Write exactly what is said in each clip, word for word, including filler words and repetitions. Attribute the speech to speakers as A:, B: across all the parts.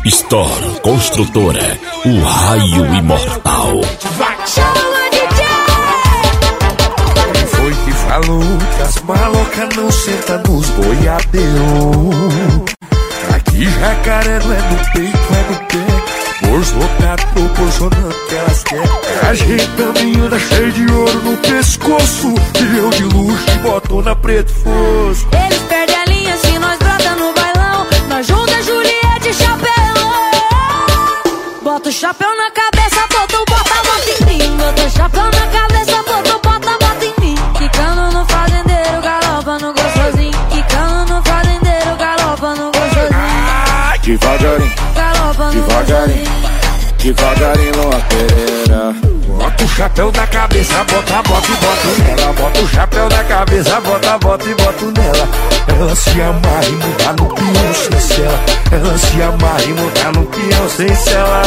A: Store Construtora, o raio imortal.
B: Quem foi que falou que as malocas não sentam nos boiadeus? Aqui jacaré não é no peito, é no pé. Bolso lotado proporcionando que elas querem. Ajeitando anda cheio de ouro no pescoço. E eu de luxo e botona preto fosco.
C: Eles perdem a linha se nós brota no bailão. Nós junta Juliette e chapéu. Bota o chapéu na cabeça, bota o bota, bota em mim. Bota o chapéu na cabeça, bota o bota, bota em mim. Quicando no fazendeiro, galopa no gostosinho. Quicando no fazendeiro, galopa no gostosinho.
B: Devagarinho,
C: Galopa no
B: devagarinho,
C: gostosinho.
B: devagarinho numa pereira. Bota o chapéu na cabeça, bota, bota e bota nela. Bota o chapéu na cabeça, bota, bota e bota nela. Ela se amarra e muda no peão sem cela. Ela se amarra e muda no peão sem cela.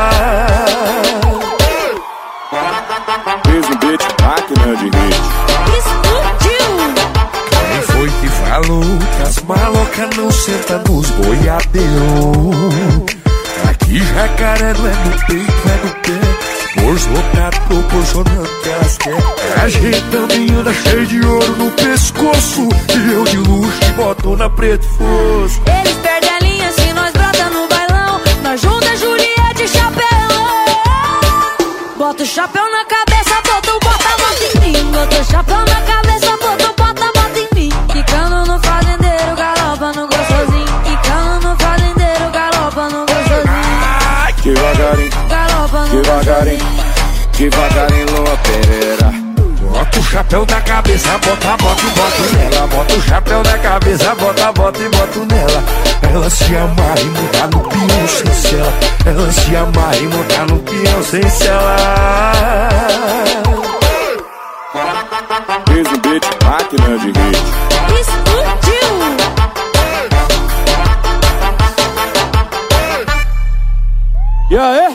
B: Fez um beat, máquina de hit.
C: Explodiu!
B: Quem foi que falou que as malocas não sentam nos boiadeus? Aqui jacaré não é no peito, é no pé. Bolso lotado proporcionando que elas querem. Ajeitando anda cheio de ouro no pescoço. E eu de luxo e botona preto fosco.
C: Eles perdem a linha se nós brota no bailão. Nós junta Juliette e chapéu. Bota o chapéu na cabeça, bota o bota, bota em mim. Bota o chapéu na cabeça, bota o bota, bota em mim. Quicando no fazendeiro, galopa no gostosinho. Quicando no fazendeiro, galopa no gostosinho.
B: Devagarinho,
C: Galopa no
B: devagarinho,
C: gostosinho.
B: devagarinho numa pereira. Bota o chapéu na cabeça, bota, bota e bota nela. Bota o chapéu na cabeça, bota, bota e bota nela. Ela se amarra e muda no peão sem cela. Ela se amarra e muda no peão sem cela. Fez um beat, máquina de hit.
C: Explodiu!
B: E aí?